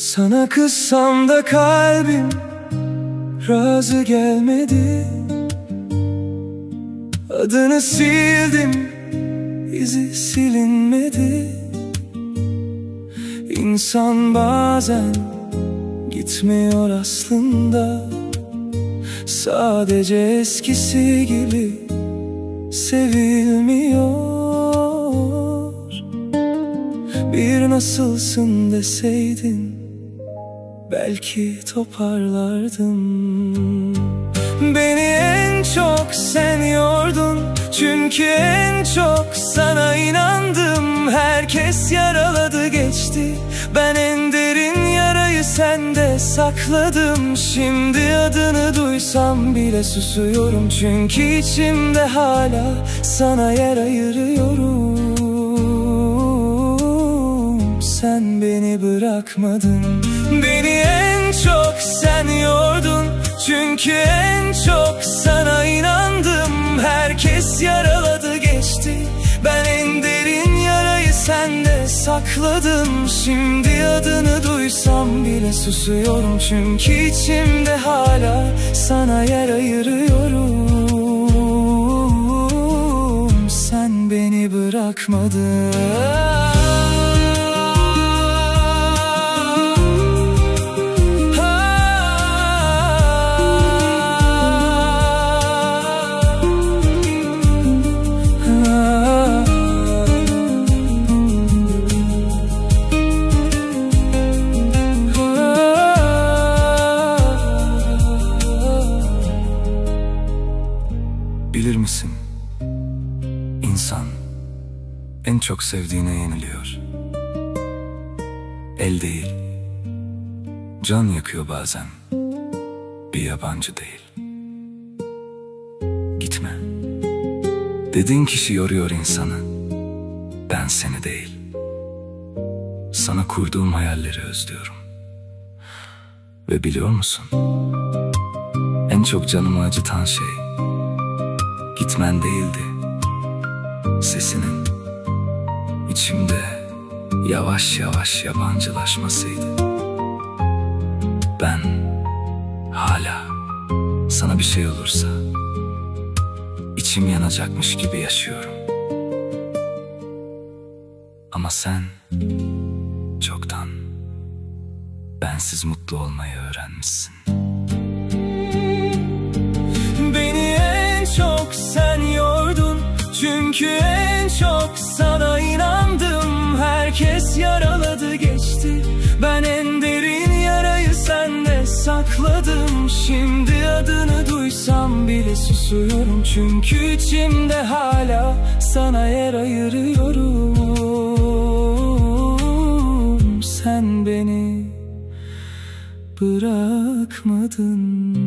Sana kızsam da kalbim razı gelmedi. Adını sildim, izi silinmedi. İnsan bazen gitmiyor aslında, sadece eskisi gibi sevilmiyor. Bir nasılsın deseydin belki toparlardım. Beni en çok sen yordun, çünkü en çok sana inandım. Herkes yaraladı geçti, ben en derin yarayı sende sakladım. Şimdi adını duysam bile susuyorum, çünkü içimde hala sana yer ayırıyorum. Sen beni bırakmadın. Beni en çok sen yordun, çünkü en çok sana inandım. Herkes yaraladı geçti, ben en derin yarayı sende sakladım. Şimdi adını duysam bile susuyorum, çünkü içimde hala sana yer ayırıyorum. Sen beni bırakmadın. Bilir misin, insan en çok sevdiğine yeniliyor. El değil, can yakıyor bazen, bir yabancı değil. Gitme, dediğin kişi yoruyor insanı, ben seni değil. Sana kurduğum hayalleri özlüyorum. Ve biliyor musun, en çok canımı acıtan şey gitmen değildi, sesinin içimde yavaş yavaş yabancılaşmasıydı. Ben hala sana bir şey olursa içim yanacakmış gibi yaşıyorum. Ama sen çoktan bensiz mutlu olmayı öğrenmişsin. Beni en çok sen yordun, çünkü en çok sana inandım. Herkes yaraladı geçti, ben en derin yarayı sende sakladım. Şimdi adını duysam bile susuyorum, çünkü içimde hala sana yer ayırıyorum. Sen beni bırakmadın.